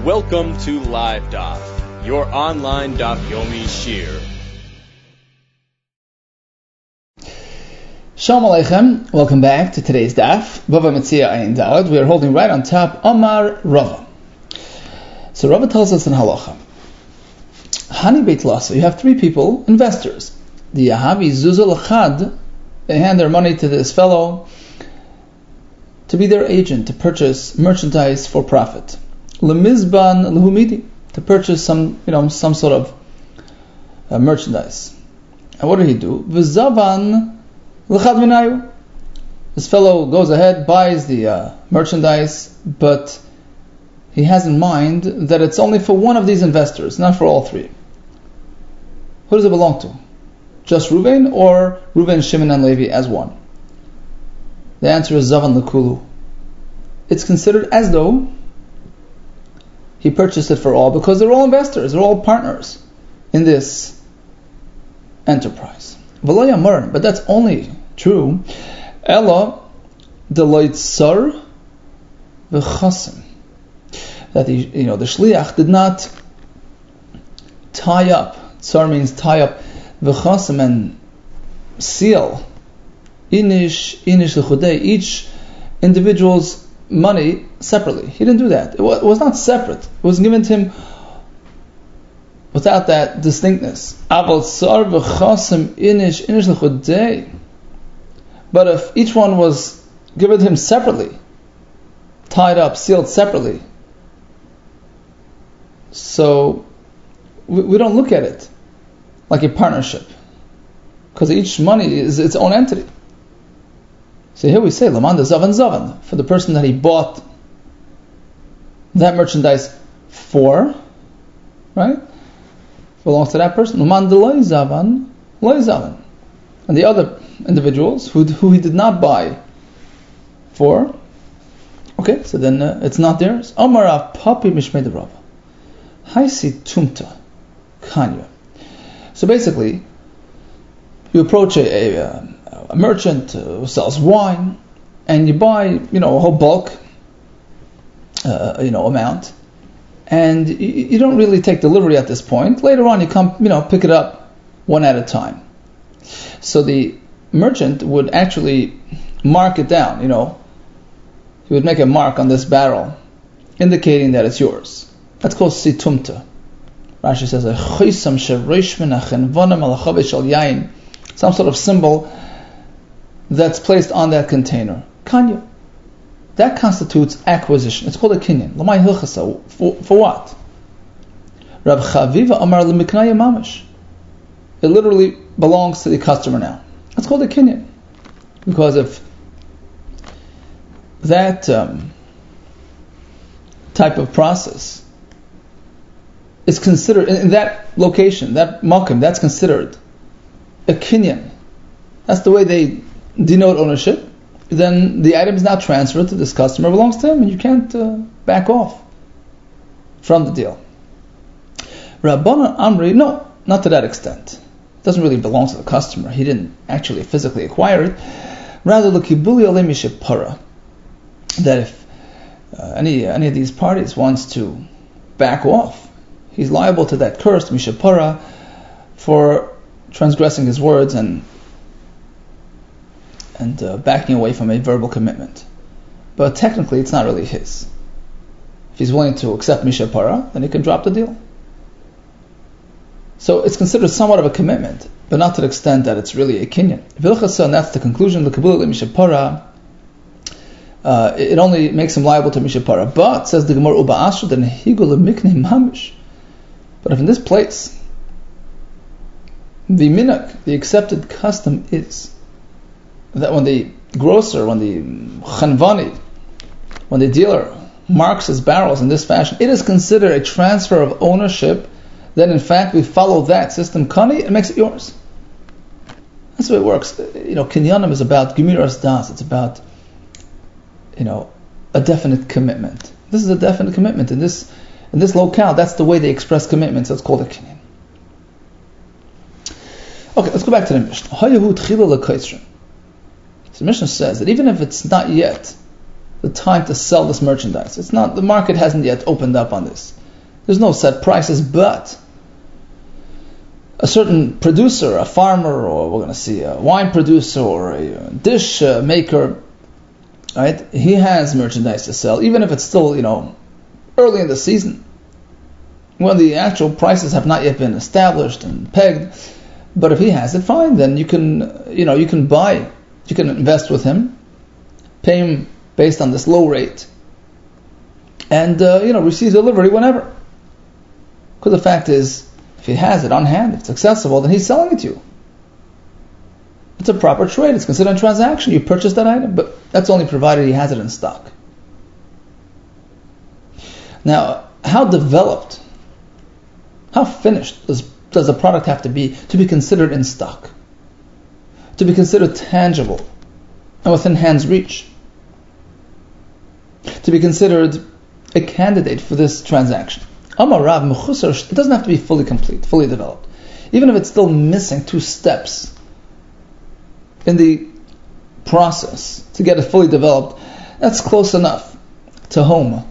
Welcome to Live Daf, your online Daf Yomi Shir. Shalom Aleichem, welcome back to today's Daf, Bava Metzia Ayin Daled. We are holding right on top Amar Rava. So Rava tells us in Halacha, Hani Beit Lasa, you have three people, investors. The Yahavi Zuzul Echad, they hand their money to this fellow to be their agent, to purchase merchandise for profit. Lemizban Lehumidi, to purchase some sort of merchandise. And what did he do? V'zavan L'chad V'nayu. This fellow goes ahead, buys the merchandise, but he has in mind that it's only for one of these investors, not for all three. Who does it belong to? Just Reuven, or Reuven, Shimon, and Levi as one? The answer is Zavan L'kulu. It's considered as though he purchased it for all, because they're all investors, they're all partners in this enterprise. But that's only true Ella Deloitzar V'chasim, that the shliach did not tie up. Tsar means tie up, V'chasim, and seal inish l'chudei, each individual's money separately. He didn't do that. It was not separate. It was given to him without that distinctness. But if each one was given to him separately, tied up, sealed separately, so we don't look at it like a partnership, because each money is its own entity. So here we say, Laman de Zavan, for the person that he bought that merchandise for, right? Belongs to that person. Laman de Loi Zavan. And the other individuals who he did not buy for, okay, so then it's not theirs. Amar Papi Mishmei Rava. Haisi Tumta Kanya. So basically, you approach a merchant who sells wine, and you buy, a whole bulk, amount, and you don't really take delivery at this point. Later on, you come, pick it up one at a time. So the merchant would actually mark it down. He would make a mark on this barrel, indicating that it's yours. That's called situmta. Rashi says some sort of symbol that's placed on that container. Kanya. That constitutes acquisition. It's called a kinyan. Lamai hilchasa. For what? Rab Chaviva Amar Lemiknaya Mamash. It literally belongs to the customer now. It's called a kinyan. Because if that type of process is considered, in that location, that makom, that's considered a kinyan, that's the way they denote ownership, then the item is now transferred to this customer, belongs to him, and you can't back off from the deal. Rabbanan Amri, no, not to that extent. It doesn't really belong to the customer. He didn't actually physically acquire it. Rather, l'kibuli olei mishapara, that if any of these parties wants to back off, he's liable to that curse, mishapara, for transgressing his words and backing away from a verbal commitment. But technically, it's not really his. If he's willing to accept mishapara, then he can drop the deal. So it's considered somewhat of a commitment, but not to the extent that it's really a kinyan. And that's the conclusion. It only makes him liable to mishapara. But, says the Gemara, but if in this place, the minak, the accepted custom is that when the grocer, when the chanvani, when the dealer marks his barrels in this fashion, it is considered a transfer of ownership, then in fact we follow that system, kani, it makes it yours. That's the way it works. Kinyanim is about gemiras das, it's about, a definite commitment. This is a definite commitment. In this locale, that's the way they express commitment, so it's called a kinyan. Okay, let's go back to the Mishnah. So the Mishnah says that even if it's not yet the time to sell this merchandise. It's not, the market hasn't yet opened up on this. There's no set prices, but a certain producer, a farmer, or we're going to see a wine producer or a dish maker, right? He has merchandise to sell, even if it's still, early in the season, when the actual prices have not yet been established and pegged. But if he has it, fine. Then you can buy, you can invest with him, pay him based on this low rate, and receive delivery whenever. Because the fact is, if he has it on hand, if it's accessible, then he's selling it to you. It's a proper trade. It's considered a transaction. You purchase that item, but that's only provided he has it in stock. Now, how developed, how finished does the product have to be considered in stock, to be considered tangible and within hand's reach, to be considered a candidate for this transaction? Amar Rav, mechusar, it doesn't have to be fully complete, fully developed. Even if it's still missing 2 steps in the process to get it fully developed, that's close enough to home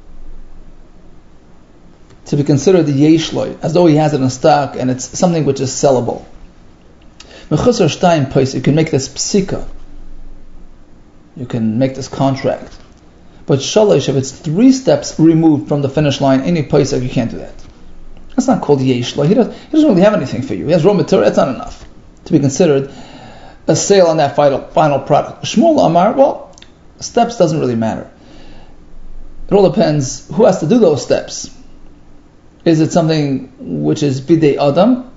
to be considered the yeshloi, as though he has it in stock and it's something which is sellable. Mechusar shtayim pais, you can make this psika, you can make this contract. But shalish, if it's 3 steps removed from the finish line, any paisek, you can't do that. That's not called yeshloi. He doesn't really have anything for you. He has raw material. That's not enough to be considered a sale on that final product. Shmuel Amar, well, steps doesn't really matter. It all depends who has to do those steps. Is it something which is bidei adam?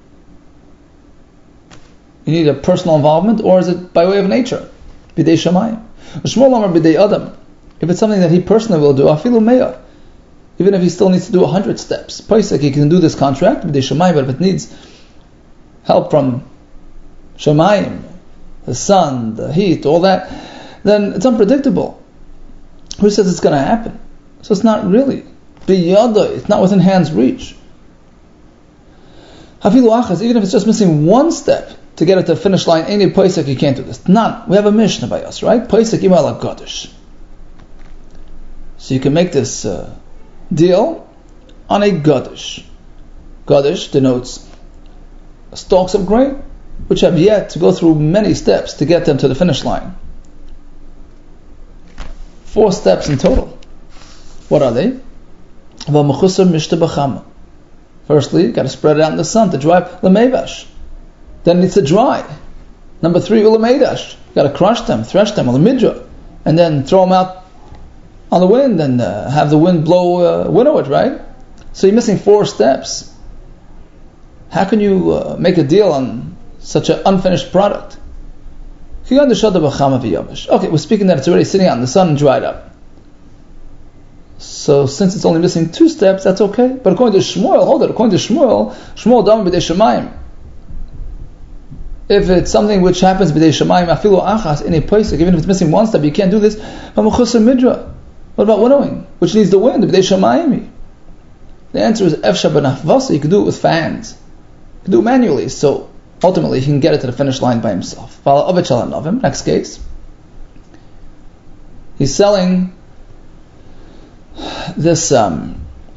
You need a personal involvement, or is it by way of nature? Bidei shamayim. Shmuel Amar bidei adam. If it's something that he personally will do, afilu meya, even if he still needs to do 100 steps, paisek, he can do this contract bidei shamayim. But if it needs help from shamayim, the sun, the heat, all that, then it's unpredictable. Who says it's going to happen? So it's not really biyada. It's not within hand's reach. Hafilu achas, even if it's just missing 1 step to get it to the finish line, any paisek, you can't do this. None. We have a Mishnah by us, right? Paisek imal agadish. So you can make this deal on a gadish. Gadish denotes stalks of grain, which have yet to go through many steps to get them to the finish line. 4 steps in total. What are they? Firstly, you got to spread it out in the sun to dry lemevash. Then it needs to dry. Number 3, ulameidash. You got to crush them, thresh them, ulamidra, and then throw them out on the wind and have the wind blow winnow it, right? So you're missing 4 steps. How can you make a deal on such an unfinished product? Okay, we're speaking that it's already sitting out in the sun and dried up. So since it's only missing 2 steps, that's okay. But according to Shmuel, according to Shmuel dam b'dei shamayim. If it's something which happens b'dei shamayim, afilu achas in a paisek, even if it's missing 1 step, you can't do this. What about winnowing, which needs the wind, b'dei shamayim? The answer is efsha b'nachvasa. You can do it with fans. You can do it manually. So ultimately, he can get it to the finish line by himself. Next case. He's selling this ovet,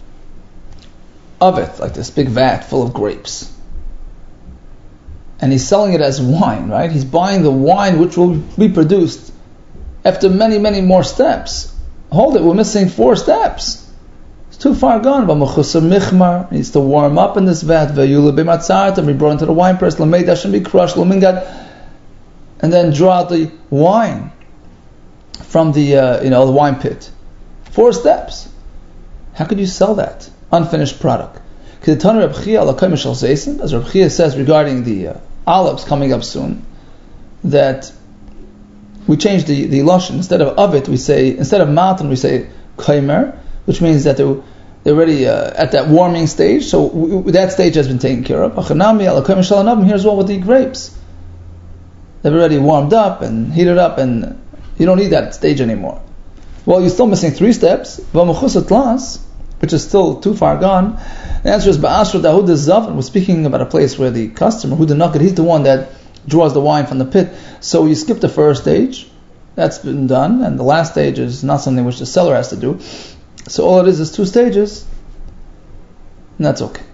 like this big vat full of grapes. And he's selling it as wine, right? He's buying the wine which will be produced after many, many more steps. Hold it, we're missing 4 steps. It's too far gone. He needs to warm up in this vat. And be brought into the wine press. And be crushed. And then draw out the wine from the the wine pit. 4 steps. How could you sell that unfinished product? As Reb Chia says regarding the olives coming up soon, that we change the lashon. Instead of it, we say, instead of matan, we say kaimer, which means that they're already at that warming stage. So that stage has been taken care of. Here as well with the grapes. They've already warmed up and heated up, and you don't need that stage anymore. Well, you're still missing 3 steps, which is still too far gone. The answer is Ba'asra Dahud Zavin. We're speaking about a place where the customer, who the nugget, he's the one that draws the wine from the pit. So you skip the first stage, That's been done, and the last stage is not something which the seller has to do. So all it is 2 stages, and that's okay.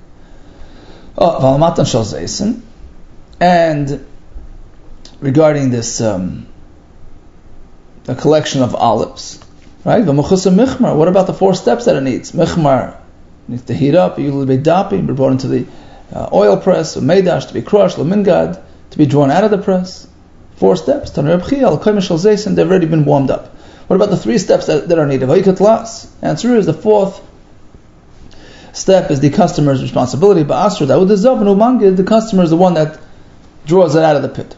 And regarding this, a collection of olives, right? What about the 4 steps that it needs? Michmar needs to heat up, be brought into the oil press, meidash to be crushed, lemingad to be drawn out of the press. 4 steps. They've already been warmed up. What about the 3 steps that are needed? Answer is the 4th step is the customer's responsibility. The customer is the one that draws it out of the pit.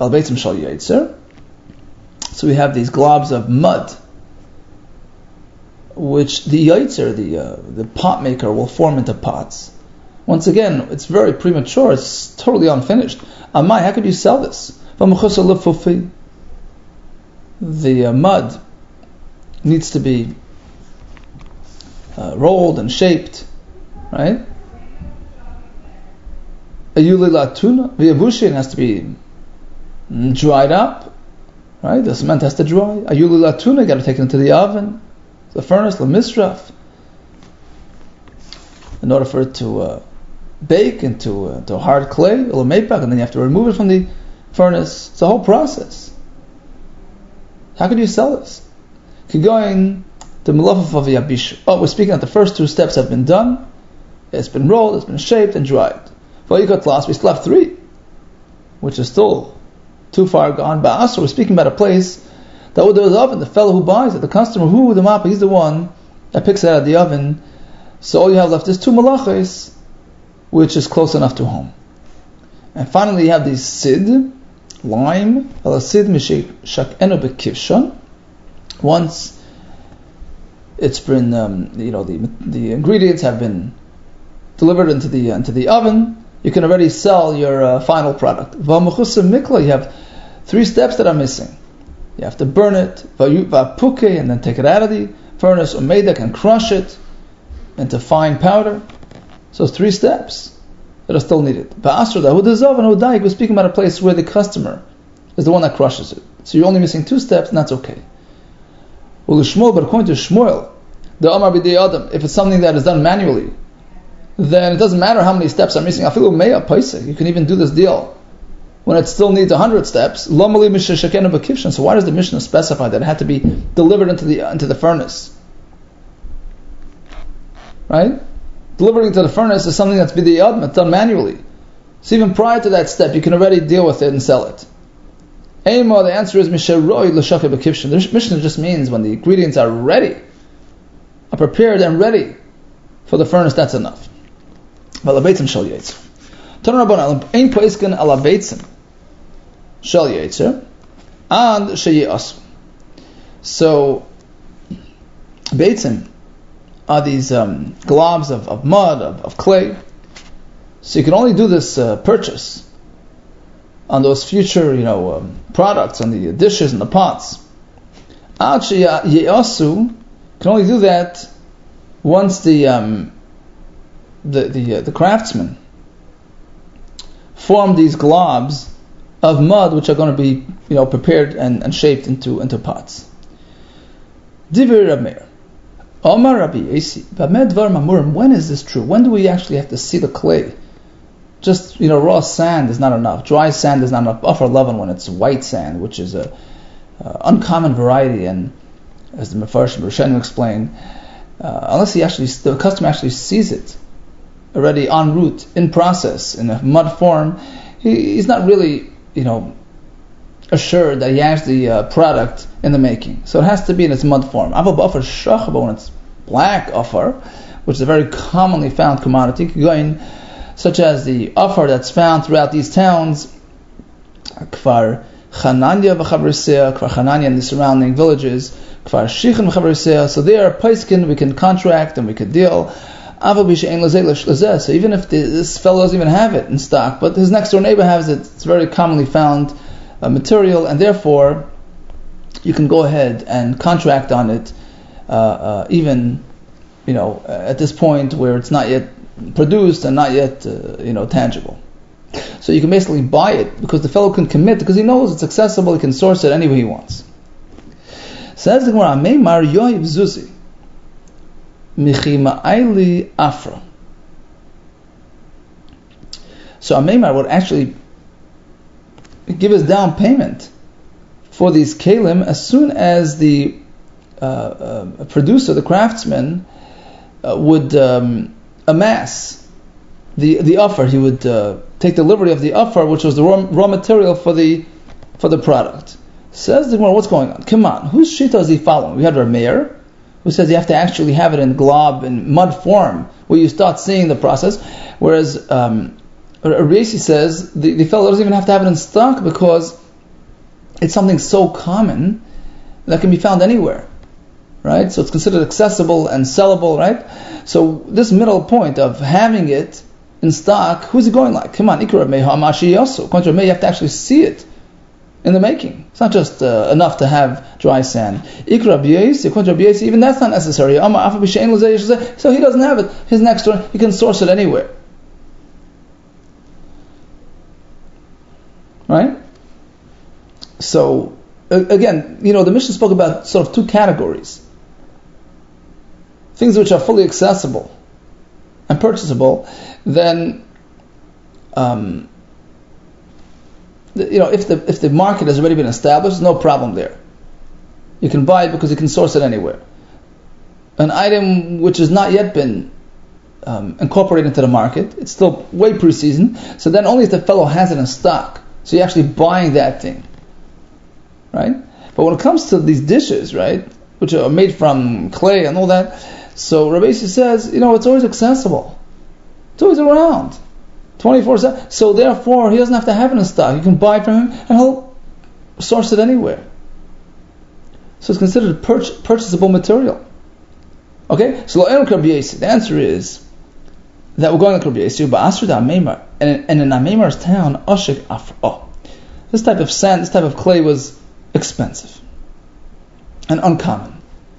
So we have these globs of mud, which the yaitzer, the pot maker, will form into pots. Once again, it's very premature. It's totally unfinished. Amai, how could you sell this? The mud needs to be rolled and shaped, right? It has to be dried up, right? The cement has to dry. Got to take it into the oven, the furnace, the misraf, in order for it to bake into hard clay, and then you have to remove it from the furnace. It's a whole process. How could you sell this? Going to Melafaf of Yabish. We're speaking that the first 2 steps have been done. It's been rolled, it's been shaped and dried. We still have 3, which is still too far gone. So we're speaking about a place that with the oven, the fellow who buys it, the customer who the mappa, he's the one that picks it out of the oven. So all you have left is 2 malachos, which is close enough to home. And finally, you have the sid, lime, sid mishakenu bekivshon. Once it's been, the ingredients have been delivered into the oven, you can already sell your final product. You have 3 steps that are missing. You have to burn it, and then take it out of the furnace, umedek, and crush it into fine powder. So 3 steps that are still needed. We're speaking about a place where the customer is the one that crushes it. So you're only missing 2 steps, and that's okay. But according to Shmuel, the Amar b'dei Adam, if it's something that is done manually, then it doesn't matter how many steps are missing. You can even do this deal when it still needs 100 steps. So why does the Mishnah specify that it had to be delivered into the furnace? Right? Delivering into the furnace is something that's b'dei Adam, it's done manually. So even prior to that step, you can already deal with it and sell it. The answer is Misharoi l'shakeh b'kivshin. The Mishnah just means when the ingredients are ready, are prepared and ready for the furnace, that's enough. So beitzim are these globs of mud, of clay. So you can only do this purchase on those future, products, on the dishes and the pots. You can only do that once the craftsman formed these globs of mud, which are going to be, prepared and shaped into pots. Divrei Rab Meir. Omar Rabbi Yasi. When is this true? When do we actually have to see the clay? Just, raw sand is not enough. Dry sand is not enough. Offer leaven when it's white sand, which is a uncommon variety, and as the Mefarshim Rishonim explain, unless the customer actually sees it already en route, in process, in a mud form, he's not really, assured that he has the product in the making. So it has to be in its mud form. Aval b'afar shachaba, when it's black afar, which is a very commonly found commodity, such as the afar that's found throughout these towns, Kfar Chananya v'chavrisea, Kfar Chananya and the surrounding villages, Kfar Shichin v'chavrisea. So there, paiskin, we can contract and we can deal. So even if this fellow doesn't even have it in stock, but his next door neighbor has it, it's very commonly found material, and therefore you can go ahead and contract on it, even at this point where it's not yet produced and not yet tangible. So you can basically buy it because the fellow can commit, because he knows it's accessible, he can source it any way he wants. Says the Gemara, Meimar Yoiv Zuzi Michima'ili Afra. So a Meimar would actually give his down payment for these kalim as soon as the producer, the craftsman, would amass the offer. He would take delivery of the offer, which was the raw material for the product. Says the Gemara, what's going on? Come on, whose shita is he following? We had Rav Meir, who says you have to actually have it in glob, in mud form, where you start seeing the process. Whereas Rashi says the fellow doesn't even have to have it in stock because it's something so common that can be found anywhere, right? So it's considered accessible and sellable, right? So this middle point of having it in stock, who's it going like? Come on, Ikra Meha Amashi Yasu. Contra Meha, you have to actually see it in the making. It's not just enough to have dry sand. Ikra B'yesi, Contra B'yesi, even that's not necessary. So he doesn't have it. His next door, he can source it anywhere. Right? So, again, the Mishnah spoke about sort of two categories. Things which are fully accessible and purchasable, then, if the market has already been established, no problem there. You can buy it because you can source it anywhere. An item which has not yet been incorporated into the market, it's still way pre-season, so then only if the fellow has it in stock. So you're actually buying that thing, right? But when it comes to these dishes, right, which are made from clay and all that, so Rabbi Yossi says, it's always accessible. It's always around, 24/7. So therefore, he doesn't have to have it in stock. You can buy it from him, and he'll source it anywhere. So it's considered purchasable material. Okay, so the answer is that we're going to Rabbi Yossi, but Asr da Meimar, and in Ameimar's town, Oshik Afra. This type of sand, this type of clay was expensive and uncommon.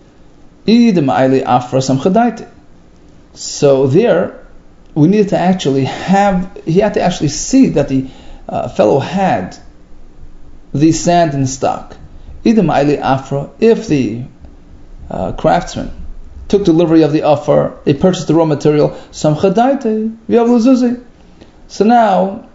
So there, we needed to actually he had to actually see that the fellow had the sand in stock. If the craftsman took delivery of the offer, they purchased the raw material, so now,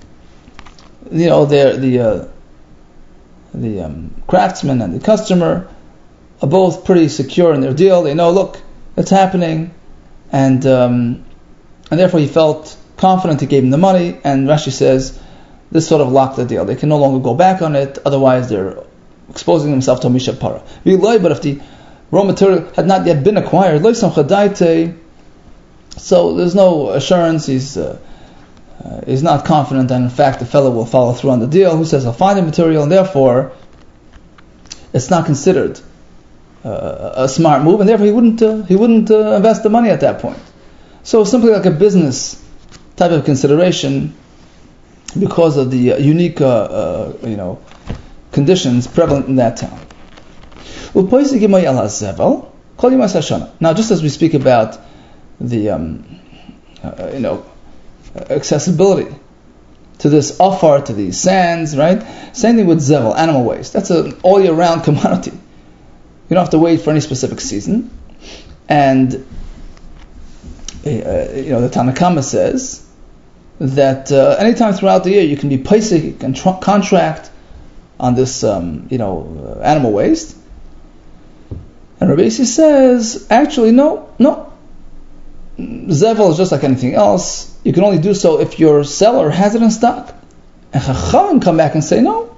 the craftsman and the customer are both pretty secure in their deal. They know, look, it's happening, and therefore he felt confident. He gave him the money, and Rashi says this sort of locked the deal. They can no longer go back on it, otherwise they're exposing themselves to Misha Para. But if the raw material had not yet been acquired, so there's no assurance. He's not confident, and in fact the fellow will follow through on the deal. Who says he'll find the material, and therefore it's not considered a smart move, and therefore he wouldn't invest the money at that point. So simply like a business type of consideration, because of the unique conditions prevalent in that town. Now, just as we speak about the accessibility to this offer, to these sands, right? Same thing with zevel, animal waste. That's an all year round commodity. You don't have to wait for any specific season. And the Tanakama says that anytime throughout the year you can be paisik, you can contract on this animal waste. And Rabbi Yossi says, actually, no. Zevel is just like anything else. You can only do so if your seller has it in stock. And Chachamim come back and say, no.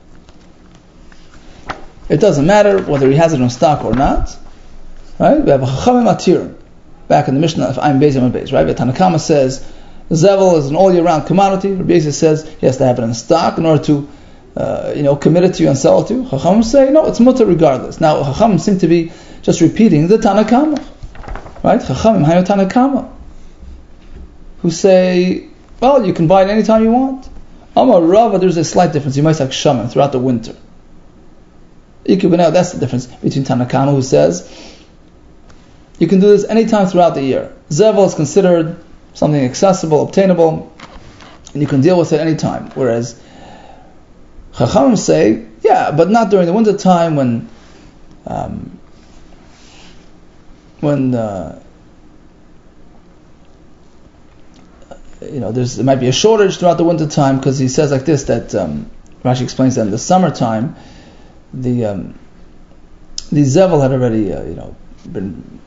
It doesn't matter whether he has it in stock or not. Right? We have a Chachamim Atir back in the Mishnah of Ayin Beis Yom Beis. Right? The Tanakama says Zevel is an all-year-round commodity. Rabbi Yossi says he has to have it in stock in order to commit it to you and sell it to you. Chachamim say, no, it's mutter regardless. Now, Chachamim seem to be just repeating the Tanakama. Right? Chachamim Hayo Tanakama, who say, well, you can buy it anytime you want. Amar Rava, there's a slight difference. You might say Shaman throughout the winter. That's the difference between Tanakama, who says you can do this anytime throughout the year. Zevel is considered something accessible, obtainable, and you can deal with it anytime. Whereas Chachamim say, yeah, but not during the winter time when when there might be a shortage throughout the winter time, because he says like this, that Rashi explains that in the summertime the zevel had already been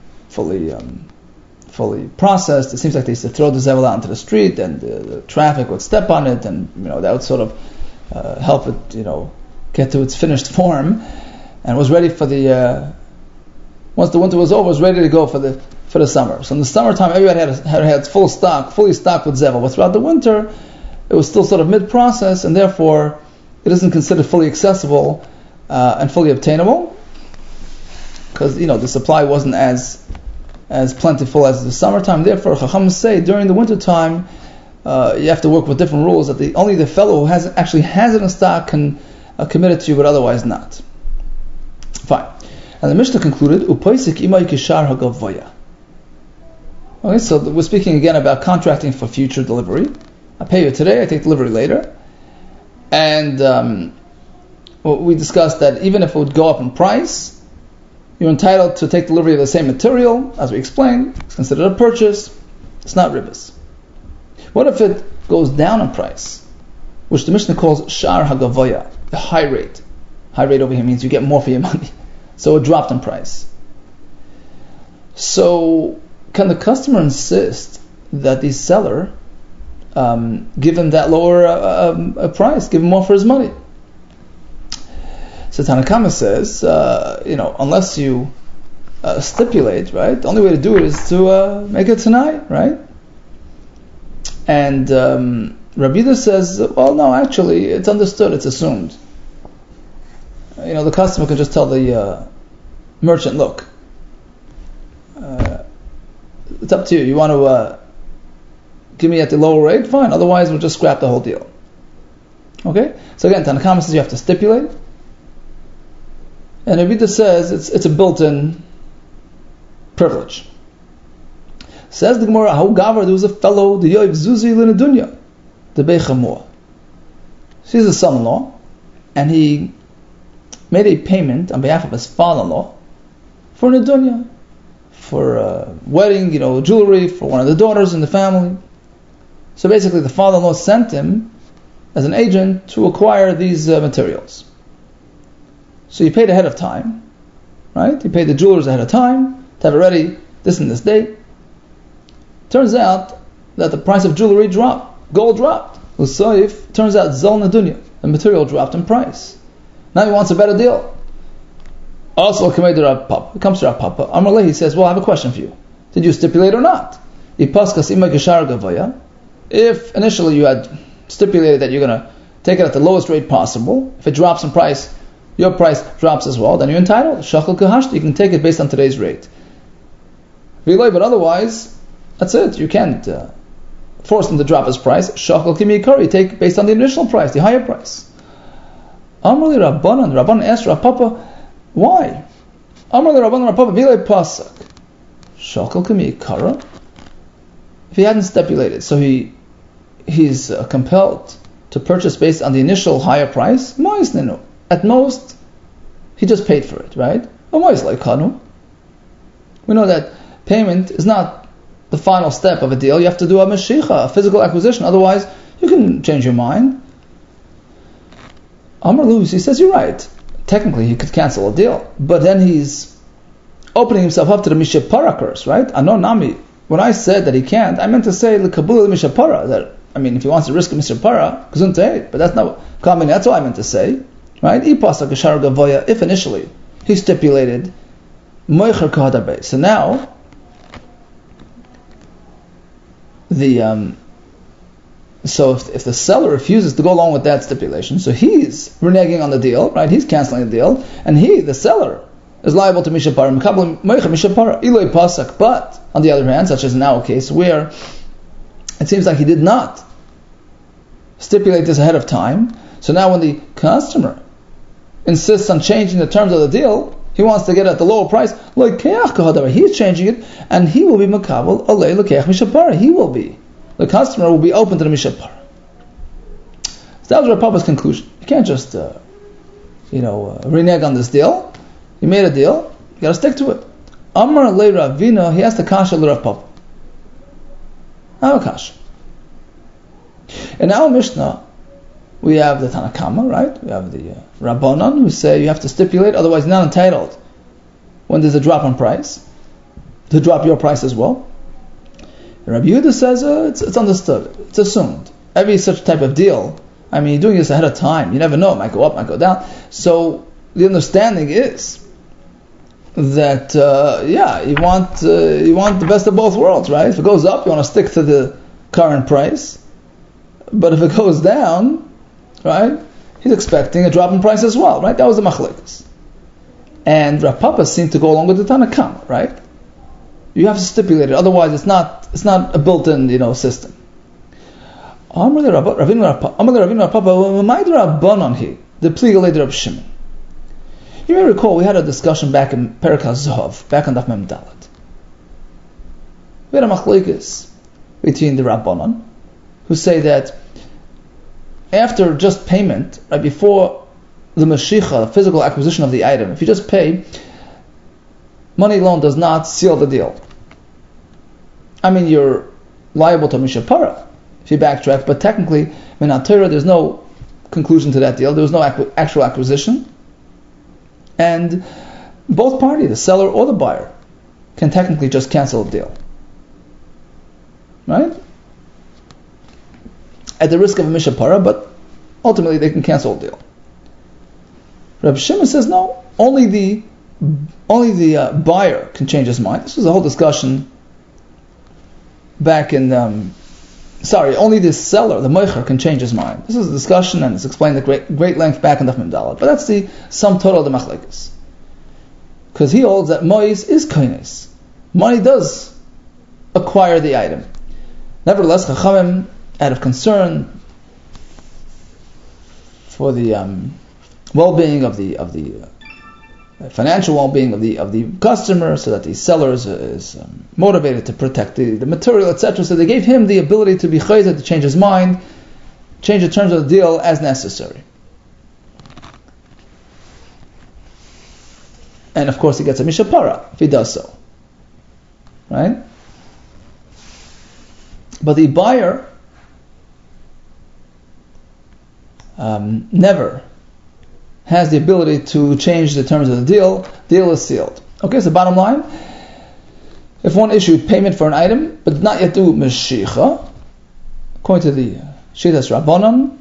fully processed. It seems like they used to throw the zevel out into the street, and the traffic would step on it, and that would sort of help it get to its finished form, and was ready for the once the winter was over, was ready to go for the summer. So in the summertime, everybody had fully stocked with zevel, but throughout the winter, it was still sort of mid-process, and therefore it isn't considered fully accessible and fully obtainable, because the supply wasn't as plentiful as the summertime. Therefore, Chacham say during the winter time you have to work with different rules, that only the fellow who actually has it in stock can commit it to you, but otherwise not. Fine. And the Mishnah concluded, Upaisik imay kishar hagavoya. Okay, so we're speaking again about contracting for future delivery. I pay you today, I take delivery later. And we discussed that even if it would go up in price, you're entitled to take delivery of the same material, as we explained. It's considered a purchase. It's not ribas. What if it goes down in price, which the Mishnah calls shar hagavoya, the high rate. High rate over here means you get more for your money. So it dropped in price. So can the customer insist that the seller give him that lower price, give him more for his money? So Tanakama says, unless you stipulate, right? The only way to do it is to make it tonight, right? And Rabbi Yehuda says, well, no, actually, it's understood, it's assumed. The customer can just tell the merchant, look, it's up to you. You want to give me at the lower rate? Fine. Otherwise, we'll just scrap the whole deal. Okay? So again, Tanakama says you have to stipulate. And Rabbi Yehuda says it's a built-in privilege. Says the Gemara, how Gavar, there was a fellow, the Yoiv Zuzi Linadunya, the Beichamor. He's a son-in-law, and he made a payment on behalf of his father-in-law for Nadunya, for wedding, jewelry for one of the daughters in the family. So basically, the father-in-law sent him as an agent to acquire these materials. So he paid ahead of time, right? He paid the jewelers ahead of time to have it ready this and this date. Turns out that the price of jewelry dropped, gold dropped. L'soif, turns out Zal Nadunya, the material dropped in price. Now he wants a better deal. Also, it comes to Rav Papa. Amarle, he says, well, I have a question for you. Did you stipulate or not? If initially you had stipulated that you're going to take it at the lowest rate possible, if it drops in price, your price drops as well, then you're entitled. Shachal kahashti, you can take it based on today's rate. But otherwise, that's it. You can't force him to drop his price. Shachal kimi yikar, you take based on the initial price, the higher price. Amarle Rabbanan asked Rav Papa, why? Amarle Rabbanan Rav Papa vilei pasak. Shachal kimi yikara. If he hadn't stipulated, so he's compelled to purchase based on the initial higher price, at most, he just paid for it, right? We know that payment is not the final step of a deal. You have to do a meshicha, a physical acquisition. Otherwise, you can change your mind. Amar Luz, he says, you're right. Technically, he could cancel a deal. But then he's opening himself up to the Mishapara curse, right? Ano Nami. When I said that he can't, I meant to say L'kabula Mishapara. That, if he wants to risk a Mishapara, but that's not what, that's all I meant to say. Right? If initially he stipulated Moicher Kahadabe. So now if the seller refuses to go along with that stipulation, so he's reneging on the deal, right? He's canceling the deal, and the seller, is liable to Mishapara, Mishapara, Iloi Pasak. But on the other hand, such as in our case, where it seems like he did not stipulate this ahead of time, so now when the customer insists on changing the terms of the deal, he wants to get at the lower price, he's changing it, and he will be makabel alei l'keach mishapara. The customer will be open to the mishapara. So that was Rav Papa's conclusion. You can't just renege on this deal. You made a deal, you got to stick to it. Amar le Ravina, he has to kasha le Rav Papa. How a kasha? In our Mishnah, we have the Tanakama, right? We have the Rabbanan who say you have to stipulate, otherwise you're not entitled when there's a drop in price, to drop your price as well. And Rabbi Yehuda says it's understood, it's assumed. Every such type of deal, you're doing this ahead of time. You never know, it might go up, might go down. So the understanding is that you want the best of both worlds, right? If it goes up, you want to stick to the current price. But if it goes down, right, he's expecting a drop in price as well, right? That was the machlekes. And Rav Papa seemed to go along with the Tanakam, right? You have to stipulate it, otherwise it's not a built-in, system. You may recall we had a discussion back in Perek HaZahav, back on Daf Mem Dalet. We had a machlekes between the Rabbanon, who say that after just payment, right before the Mashiach, the physical acquisition of the item, if you just pay, money loan does not seal the deal. You're liable to Mishapara if you backtrack, but technically, in Torah, there's no conclusion to that deal. There was no actual acquisition. And both parties, the seller or the buyer, can technically just cancel the deal. Right? At the risk of a Mishapara, but ultimately they can cancel the deal. Reb Shimon says no, only the buyer can change his mind. This was a whole discussion back in, only the seller, the moicher, can change his mind. This is a discussion and it's explained at great length back in Daf Mem Dalet. But that's the sum total of the machlekes. Because he holds that mois is koines. Money does acquire the item. Nevertheless, Chachamim, out of concern for the well-being of the financial well-being of the customer, so that the seller is motivated to protect the material, etc. So they gave him the ability to be chayzer, to change his mind, change the terms of the deal as necessary. And of course he gets a mishapara if he does so. Right? But the buyer never has the ability to change the terms of the deal. Deal is sealed. Okay, so bottom line, if one issued payment for an item, but did not yet do Mashiach, according to the Shitas Rabbanan,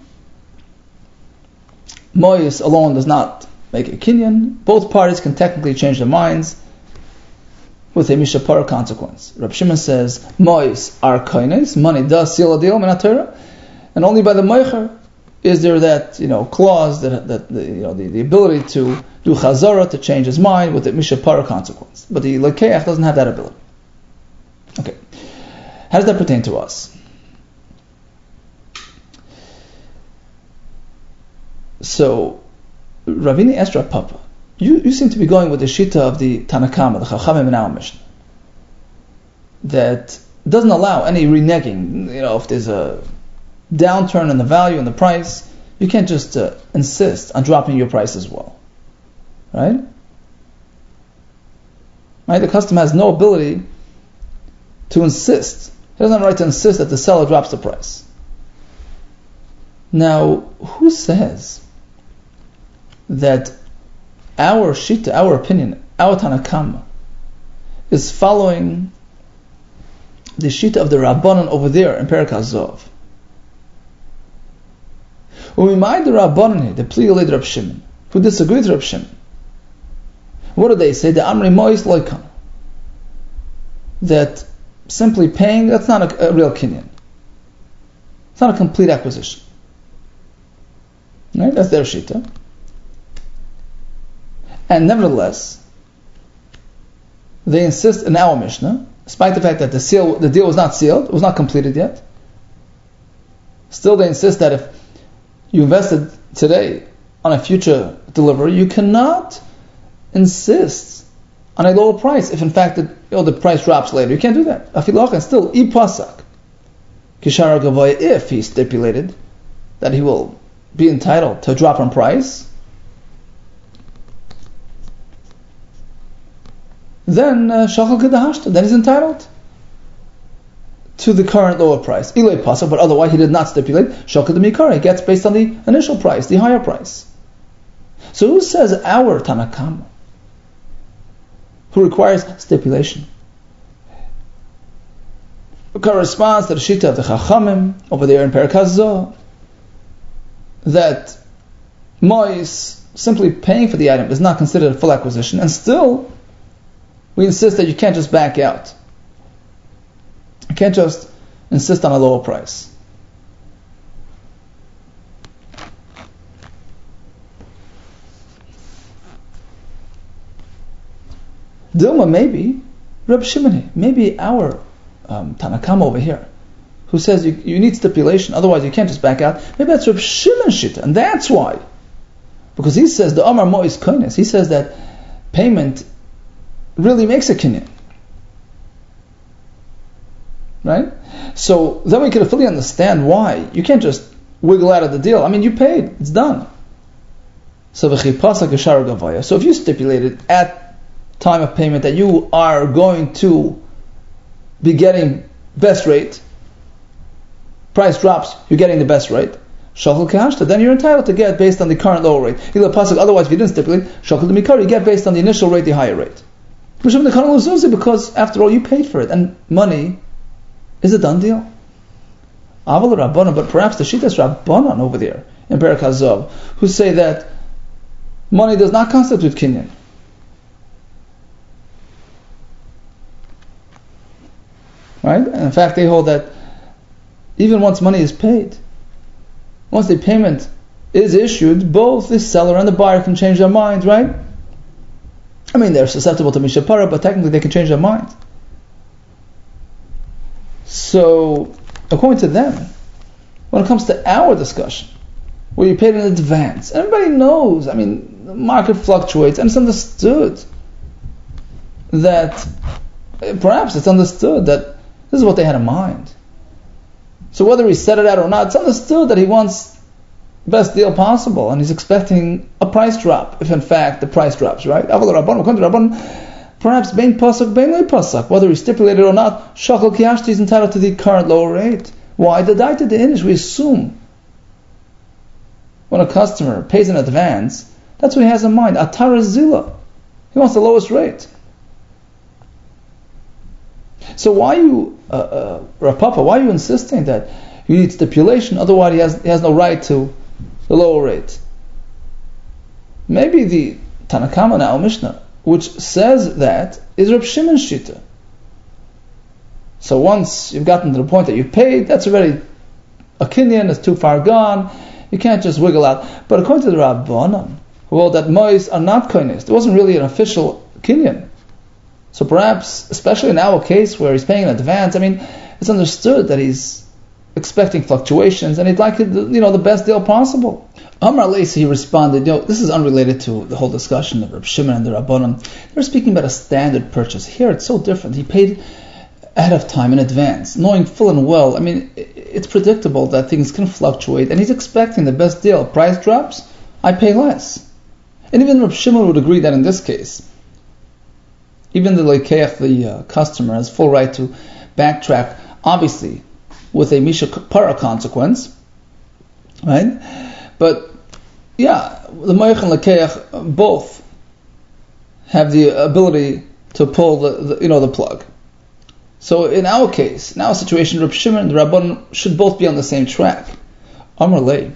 Mois alone does not make a kinyan. Both parties can technically change their minds with a Mishapara consequence. Reb Shimon says, Mois are koines, money does seal a deal, Torah, and only by the Moicher is there that clause that the ability to do chazara, to change his mind with the mishapara consequence. But the lekeach doesn't have that ability. Okay, how does that pertain to us? So, Ravini asked Rav Papa, you seem to be going with the shita of the Tanakama, the Chachamim in our Mishnah, that doesn't allow any reneging. If there's a downturn in the value and the price, you can't just insist on dropping your price as well. Right? The customer has no ability to insist. He doesn't have the right to insist that the seller drops the price. Now, who says that our shita, our opinion, our Tanakama, is following the shita of the Rabbanan over there in Perek HaZahav? When we mind the Rabbanan here, the Pliyalid Reb Shimon, who disagree with Reb Shimon, what do they say? The Amri Mois Loikam. That simply paying, that's not a real kinyan. It's not a complete acquisition. Right? That's their shita. And nevertheless, they insist in our Mishnah, despite the fact that the deal was not sealed, it was not completed yet, still they insist that if you invested today on a future delivery, you cannot insist on a lower price if in fact the price drops later. You can't do that. Afiloch, still ipasak kishara gavoya, if he stipulated that he will be entitled to a drop in price, then shachal kedahashta, then he's entitled to the current lower price. Ilay pasuk, but otherwise he did not stipulate shachal demikar. He gets based on the initial price, the higher price. So who says our Tanakama, who requires stipulation, corresponds to the Shita of the Chachamim over there in Perek Hazor, that Mois simply paying for the item is not considered a full acquisition, and still we insist that you can't just back out. You can't just insist on a lower price. Dilma, maybe Reb Shimon, maybe our Tanakama over here, who says you need stipulation, otherwise you can't just back out. Maybe that's Reb Shimon Shita, and that's why. Because he says the Amar Mois Koines, he says that payment really makes a kinyan. Right? So then we can fully understand why. You can't just wiggle out of the deal. I mean, you paid, it's done. So if you stipulated at time of payment that you are going to be getting best rate, price drops, you're getting the best rate, shachal kehashta, then you're entitled to get based on the current lower rate. Otherwise, if you didn't stipulate shachal demikar, you get based on the initial rate, the higher rate. Because after all, you paid for it, and money is a done deal. But perhaps the Shitas Rabbanan over there in Perek Hazor, who say that money does not constitute kinyan. Right? And in fact, they hold that even once money is paid, once the payment is issued, both the seller and the buyer can change their mind, right? I mean, they're susceptible to mishapara, but technically they can change their mind. So, according to them, when it comes to our discussion, where you paid in advance, everybody knows, I mean, the market fluctuates, and it's understood that, perhaps it's understood that this is what they had in mind. So whether he said it out or not, it's understood that he wants the best deal possible, and he's expecting a price drop, if in fact the price drops, right? Perhaps bein pasuk, bein le pasuk, whether he stipulated or not, shachal kiyashti is entitled to the current lower rate. Why? The daita de inish, we assume when a customer pays in advance, that's what he has in mind. Atara zila. He wants the lowest rate. So why you, Rapapa, why are you insisting that you need stipulation, otherwise he has no right to the lower rate? Maybe the Tanakama now Mishnah, which says that, is Reb Shimon Shita. So once you've gotten to the point that you paid, that's already a kinyan, it's too far gone, you can't just wiggle out. But according to the Rabbanan, well, that mois are not koines, it wasn't really an official kinyan. So perhaps, especially in our case where he's paying in advance, I mean, it's understood that he's expecting fluctuations and he'd like the best deal possible. Amar Leisi, he responded, this is unrelated to the whole discussion of Reb Shimon and the Rabbanan. They're speaking about a standard purchase. Here it's so different. He paid ahead of time, in advance, knowing full and well. I mean, it's predictable that things can fluctuate, and he's expecting the best deal. Price drops, I pay less. And even Reb Shimon would agree that in this case, even the lekeach, the customer, has full right to backtrack, obviously, with a mishapara consequence, right? But yeah, the moich and lekeach both have the ability to pull the plug. So in our case, in our situation, Reb Shimon and the Rabban should both be on the same track. Amar Lei.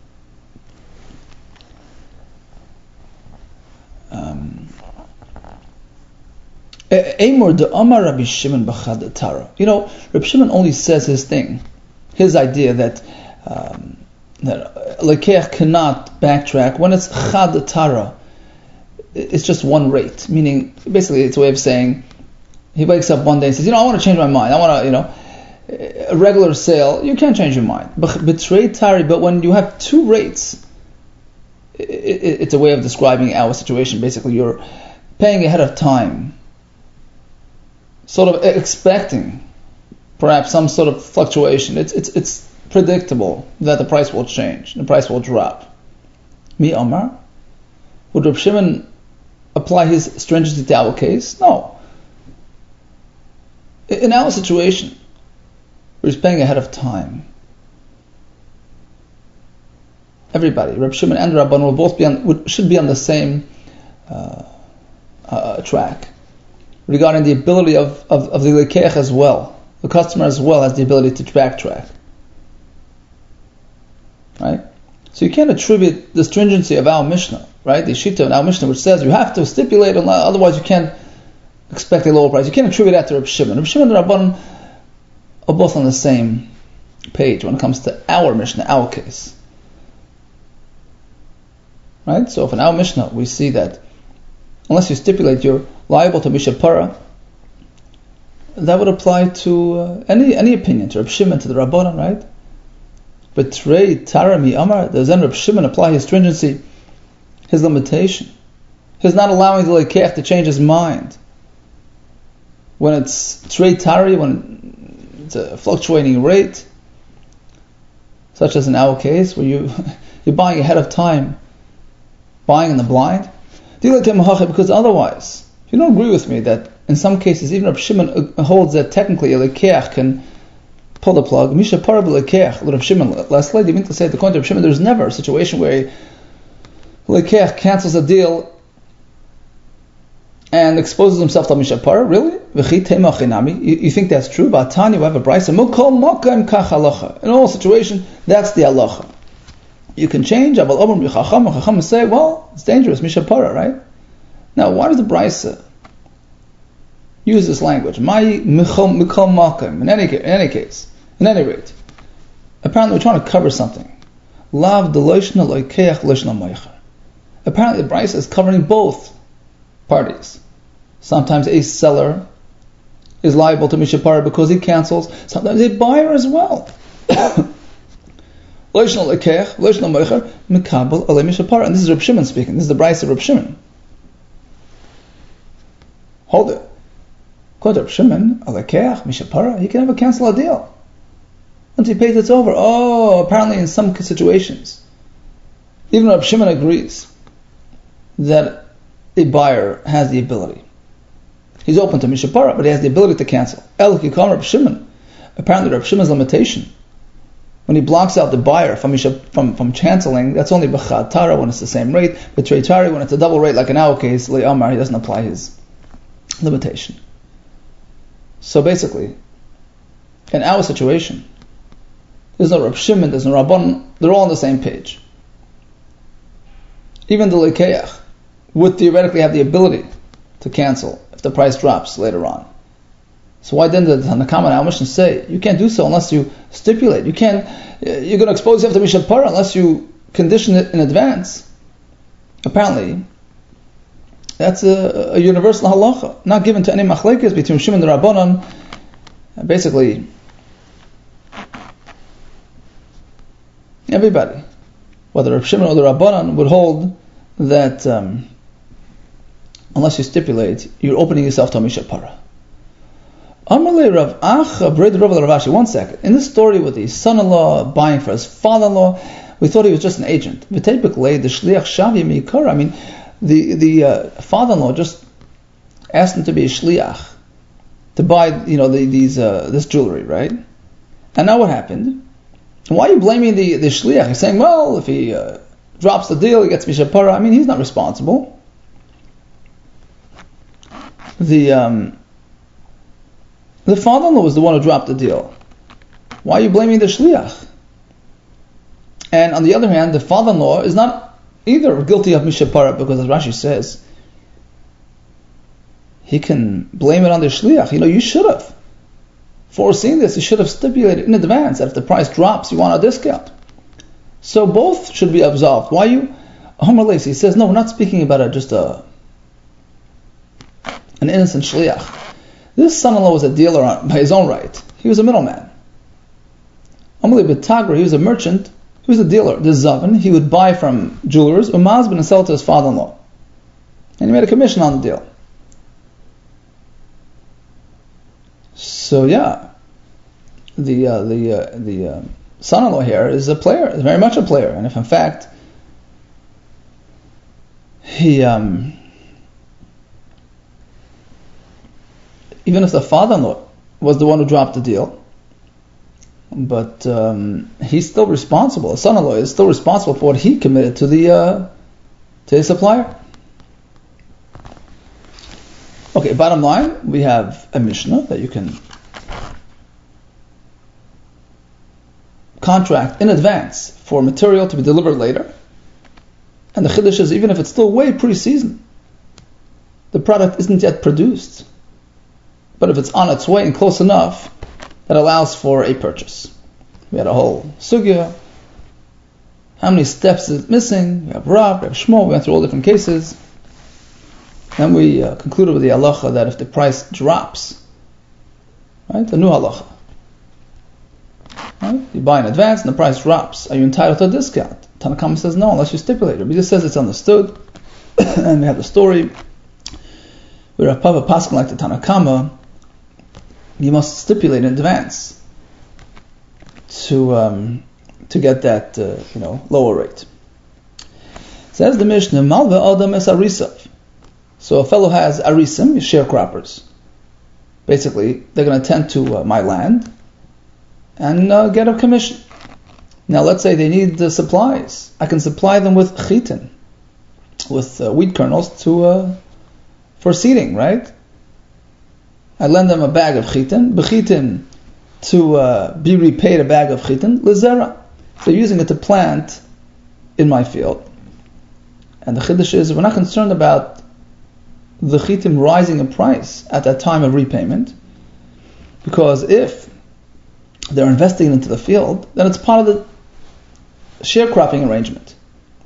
Amor de Amar Rabbi Shimon b'chad tara. Reb Shimon only says his thing, his idea that lekeach cannot backtrack when it's chad tara. It's just one rate, meaning basically it's a way of saying he wakes up one day and says, I want to change my mind. I want to, a regular sale, you can't change your mind. Betray tari, but when you have two rates, it's a way of describing our situation. Basically, you're paying ahead of time, sort of expecting perhaps some sort of fluctuation. It's predictable that the price will change, the price will drop. Mi Amar, would Reb Shimon apply his stringency to our case? No. In our situation, we're just paying ahead of time. Everybody, Reb Shimon and Rabban, will both should be on the same track regarding the ability of the lekeach as well. The customer as well has the ability to backtrack. Right? So you can't attribute the stringency of our Mishnah, right? The Shita in our Mishnah, which says you have to stipulate, otherwise you can't expect a lower price. You can't attribute that to Reb Shimon. Reb Shimon and Rabban are both on the same page when it comes to our Mishnah, our case. Right? So if in our Mishnah we see that unless you stipulate you're liable to Mishapara, that would apply to any opinion, to Reb Shimon, to the Rabbanan, right? But Trey Tarami Amar, does then Reb Shimon apply his stringency, his limitation, his not allowing the lekeach to change his mind? When it's Trey Tari, when it's a fluctuating rate, such as in our case, where you're buying ahead of time, buying in the blind, because otherwise, if you don't agree with me that in some cases even Reb Shimon holds that technically a lekeach can pull the plug, Misha Parab lekeach, Reb Shimon, last slide, you mean to say, according to Reb Shimon, there's never a situation where a lekeach cancels a deal and exposes himself to Misha Parab? Really? You think that's true? Ba'atani, we have a brayso. In all situations, that's the halacha. You can change, but Chacham say, well, it's dangerous, Mishapara, right? Now, why does the brayso use this language? In any case, in any rate, apparently we're trying to cover something. Apparently the brayso is covering both parties. Sometimes a seller is liable to Mishapara because he cancels. Sometimes a buyer as well. And this is Reb Shimon speaking. This is the brayso of Reb Shimon. Hold it. According to Reb Shimon, a lekeach, mishapara, he can never cancel a deal. Once he pays, it's over. Oh, apparently in some situations, even Reb Shimon agrees that a buyer has the ability. He's open to mishapara, but he has the ability to cancel. El kikam Reb Shimon. Apparently Reb Shimon's limitation, when he blocks out the buyer from canceling, that's only b'chad tara when it's the same rate, but trei tari when it's a double rate, like in our case, le'amar, he doesn't apply his limitation. So basically, in our situation, there's no Reb Shimon, there's no Rabban, they're all on the same page. Even the lekeach would theoretically have the ability to cancel if the price drops later on. So why didn't the Tanakama and our Mishnah say you can't do so unless you stipulate? You're going to expose yourself to Mishapara unless you condition it in advance. Apparently, that's a universal halacha, not given to any machlekes between Shimon and Rabbanan. Basically, everybody, whether Reb Shimon or the Rabbanan, would hold that unless you stipulate, you're opening yourself to a Mishapara. One second. In this story with the son-in-law buying for his father-in-law, we thought he was just an agent. I mean, the father-in-law just asked him to be a shliach to buy, this jewelry, right? And now what happened? Why are you blaming the shliach? You're saying, well, if he drops the deal, he gets mishapara. I mean, he's not responsible. The father-in-law was the one who dropped the deal. Why are you blaming the shliach? And on the other hand, the father-in-law is not either guilty of mishapara, because as Rashi says, he can blame it on the shliach. You should have foreseen this. You should have stipulated in advance that if the price drops, you want a discount. So both should be absolved. Why you? He says, no, we're not speaking about an innocent shliach. This son-in-law was a dealer by his own right. He was a middleman. Amalei B'Tagra, he was a merchant. He was a dealer. The Zavan, he would buy from jewelers, Umazbin, and sell it to his father-in-law. And he made a commission on the deal. So yeah, the son-in-law here is a player, is very much a player. And if in fact he even if the father-in-law was the one who dropped the deal, but he's still responsible. The son-in-law is still responsible for what he committed to his supplier. Okay, bottom line, we have a Mishnah that you can contract in advance for material to be delivered later. And the Chiddush is, even if it's still way pre-season, the product isn't yet produced, but if it's on its way and close enough, that allows for a purchase. We had a whole sugya. How many steps is missing? We have Rav, we have Shmuel, we went through all different cases. Then we concluded with the halacha that if the price drops, right, the new halacha, right, you buy in advance and the price drops, are you entitled to a discount? Tanna Kama says no, unless you stipulate it. He just says it's understood. And we have the story where Rav Papa Paskin, like the Tanna Kama, you must stipulate in advance to get that lower rate. Says the Mishnah, Malva Adam es Arisav. So a fellow has Arisim, sharecroppers. Basically, they're going to tend to my land and get a commission. Now let's say they need the supplies. I can supply them with chitin, with wheat kernels for seeding, right? I lend them a bag of chitin, bechitin to be repaid a bag of chitin, lezera. So they're using it to plant in my field. And the chiddush is, we're not concerned about the chitim rising in price at that time of repayment, because if they're investing into the field, then it's part of the sharecropping arrangement.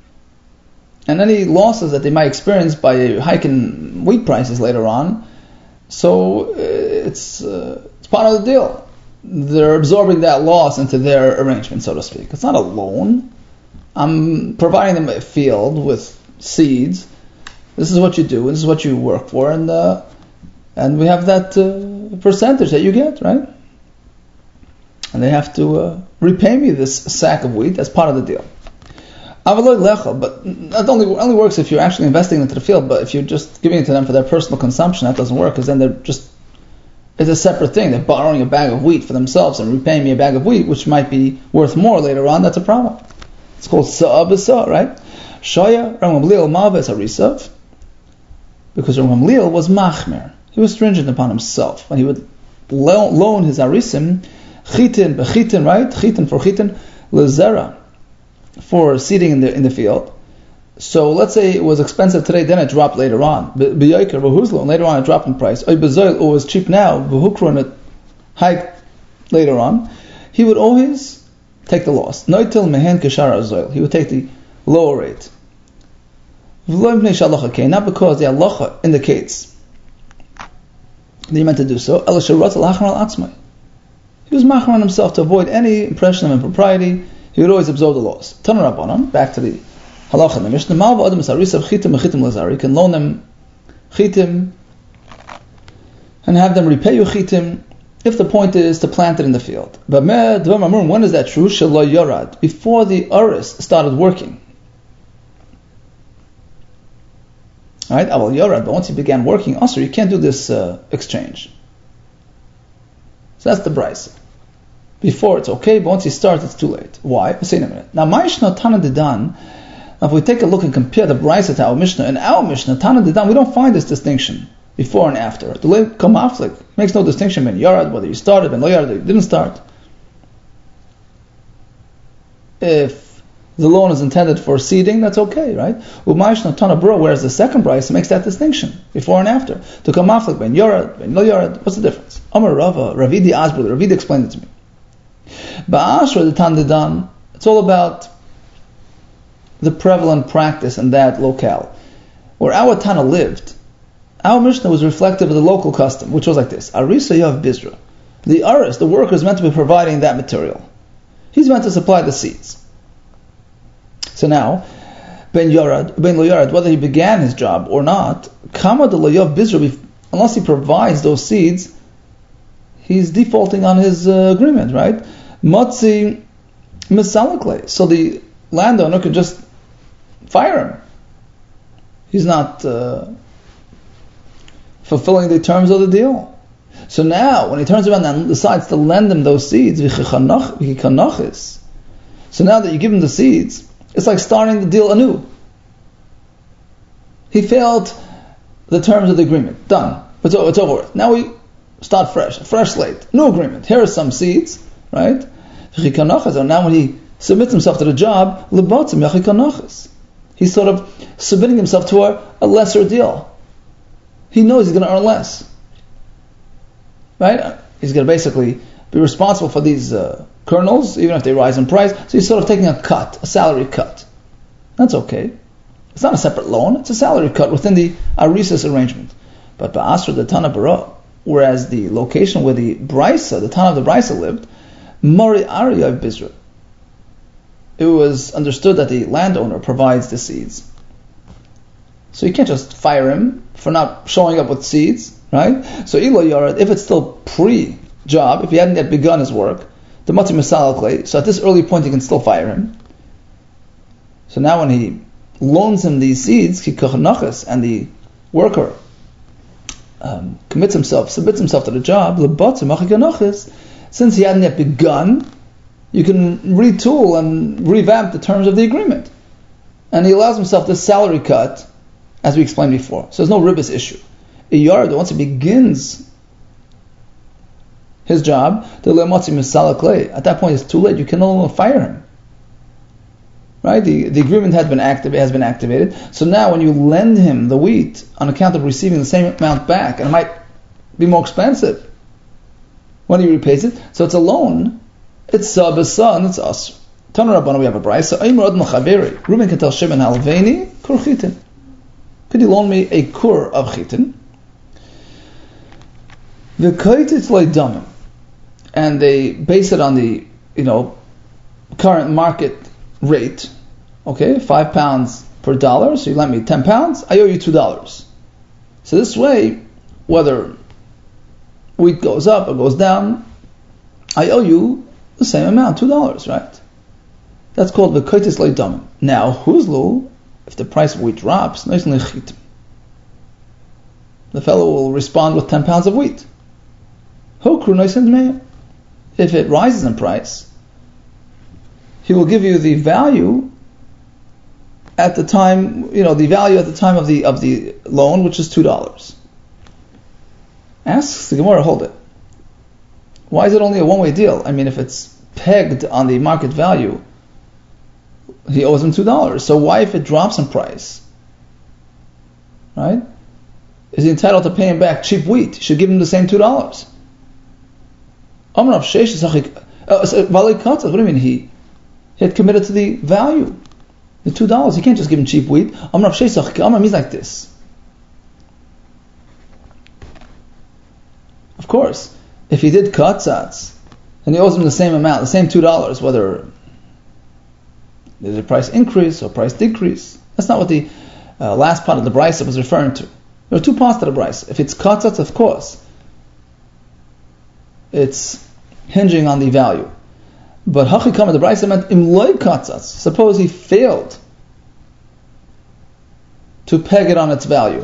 And any losses that they might experience by a hike in wheat prices later on, so it's part of the deal. They're absorbing that loss into their arrangement, so to speak. It's not a loan. I'm providing them a field with seeds. This is what you do, and this is what you work for, and we have that percentage that you get, right? And they have to repay me this sack of wheat as part of the deal. But that only works if you're actually investing into the field. But if you're just giving it to them for their personal consumption, that doesn't work, because then it's a separate thing. They're borrowing a bag of wheat for themselves and repaying me a bag of wheat, which might be worth more later on. That's a problem. It's called sa'ah b'sa'ah, right? Shaya Rav Gamliel Maves Harisav, because Rav Gamliel was machmer. He was stringent upon himself when he would loan his arisim, chitin bechitin, right? Chitin for chitin, lezera, for seeding in the field. So let's say it was expensive today, then it dropped later on. B'yoker v'huzlo, and later on it dropped in price. Oy b'zoil, it was cheap now, v'hukro, and it hiked later on. He would always take the loss. Noitil mehen keshara azoil. He would take the lower rate. Not because the halacha indicates that he meant to do so. He was machar on himself to avoid any impression of impropriety. He would always absorb the loss. Tana Rabbanan, back to the halacha in the Mishnah. Malva adam sarisav chitim mechitim lazar. You can loan them chitim and have them repay you chitim if the point is to plant it in the field. But when is that true? Shelo yorad, before the aris started working. Right? Aval yorad, but once he began working, also you can't do this exchange. So that's the brayso. Before it's okay, but once he starts, it's too late. Why? We'll see in a minute. Now, Ma'ishna Tana Didan, if we take a look and compare the brayso to our Mishnah, in our Mishnah, Tana Didan, we don't find this distinction before and after. The late Kamaflik makes no distinction between Yarad, whether you started, and Lo Yarad, you didn't start. If the loan is intended for seeding, that's okay, right? U'Ma'ishna Tana Bro, whereas the second brayso makes that distinction before and after. To Kamaflik, ben Yarad, ben Lo Yarad, what's the difference? Amar Rava, Ravidi Asbul, Ravidi explained it to me. Ba'ashra the Tandidan, it's all about the prevalent practice in that locale. Where our Tana lived, our Mishnah was reflective of the local custom, which was like this. Arisa Yav Bizra. The Aris, the worker, is meant to be providing that material. He's meant to supply the seeds. So now, Ben Lo Yarad, whether he began his job or not, Kama de Lo Yav Bizra, unless he provides those seeds, he's defaulting on his agreement, right? Motzi misalakle. So the landowner could just fire him. He's not fulfilling the terms of the deal. So now, when he turns around and decides to lend him those seeds, so now that you give him the seeds, it's like starting the deal anew. He failed the terms of the agreement. Done. It's over with. Now we start fresh. A fresh slate. New agreement. Here are some seeds, right? And now when he submits himself to the job, he's sort of submitting himself to a lesser deal. He knows he's going to earn less. Right? He's going to basically be responsible for these kernels, even if they rise in price. So he's sort of taking a cut, a salary cut. That's okay. It's not a separate loan, it's a salary cut within the Arisis arrangement. But Ba'asra the Tana Bara, whereas the location where the Brisa, the Tana of the Brisa lived, Mari Arya Bizra, it was understood that the landowner provides the seeds. So you can't just fire him for not showing up with seeds, right? So Ilo Yarad, if it's still pre-job, if he hadn't yet begun his work, the Mati Masal Clay, so at this early point you can still fire him. So now when he loans him these seeds, and the worker submits himself to the job, since he hadn't yet begun, you can retool and revamp the terms of the agreement. And he allows himself this salary cut, as we explained before. So there's no ribis issue. A yard, once he begins his job, at that point it's too late, you can no longer fire him. Right? The agreement has been activated. So now when you lend him the wheat on account of receiving the same amount back, and it might be more expensive when he repays it, so it's a loan. It's Sabasa and it's us. Tana Rabbana, we have a price. So Reuben can tell Shimon Halveni kur chitin. Could you loan me a kur of chitin? The kaitit leidamim, and they base it on the current market rate, okay, £5 per dollar, so you lend me 10 pounds, I owe you $2. So this way, whether wheat goes up or goes down, I owe you the same amount, $2, right? That's called the kaitis leidamim. Now, huzlu, if the price of wheat drops, the fellow will respond with 10 pounds of wheat. If it rises in price, he will give you the value at the time, the value at the time of the loan, which is $2. Asks the Gemara, hold it. Why is it only a one-way deal? I mean, if it's pegged on the market value, he owes him $2. So why, if it drops in price, right? Is he entitled to pay him back cheap wheat? He should give him the same $2. What do you mean he had committed to the value, the $2. You can't just give him cheap wheat. Means like this. Of course, if he did katzatz, and he owes him the same amount, the same $2, whether there's a price increase or price decrease. That's not what the last part of the brisa was referring to. There are two parts to the brisa. If it's katzatz, of course, it's hinging on the value. But hachikam, the brisa meant imloy katzatz. Suppose he failed to peg it on its value.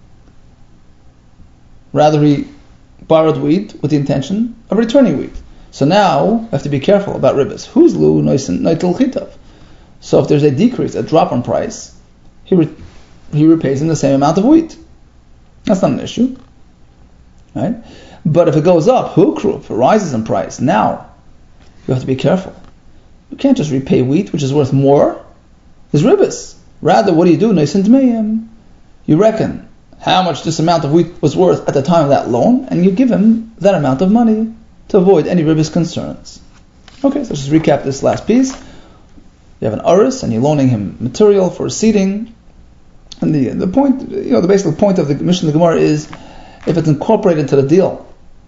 Rather, he borrowed wheat with the intention of returning wheat. So now, we have to be careful about ribbis. Who's lu noitel chitav? So if there's a decrease, a drop in price, he repays him the same amount of wheat. That's not an issue, right? But if it goes up, hukru, if it rises in price, now you have to be careful. You can't just repay wheat, which is worth more. There's ribbis. Rather, what do? You reckon how much this amount of wheat was worth at the time of that loan, and you give him that amount of money to avoid any ribbis concerns. Okay, so let's just recap this last piece. You have an aris, and you're loaning him material for a seeding. And the point, the basic point of the mission of the Gemara is if it's incorporated into the deal.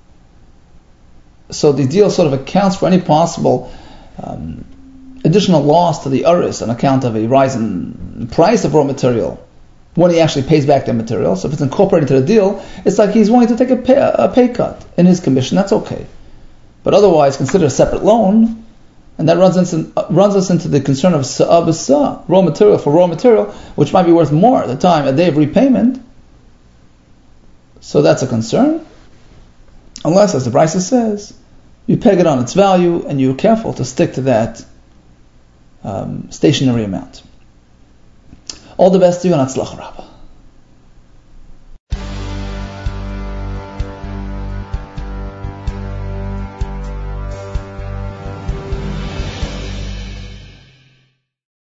So the deal sort of accounts for any possible additional loss to the aris on account of a rise in price of raw material when he actually pays back the material. So if it's incorporated into the deal, it's like he's willing to take a pay cut in his commission. That's okay. But otherwise, consider a separate loan. And that runs us into the concern of sa'abasa, raw material for raw material, which might be worth more at the time, a day of repayment. So that's a concern. unless, as the Brisa says, you peg it on its value and you're careful to stick to that stationary amount. All the best to you and Atzlach Rabbah.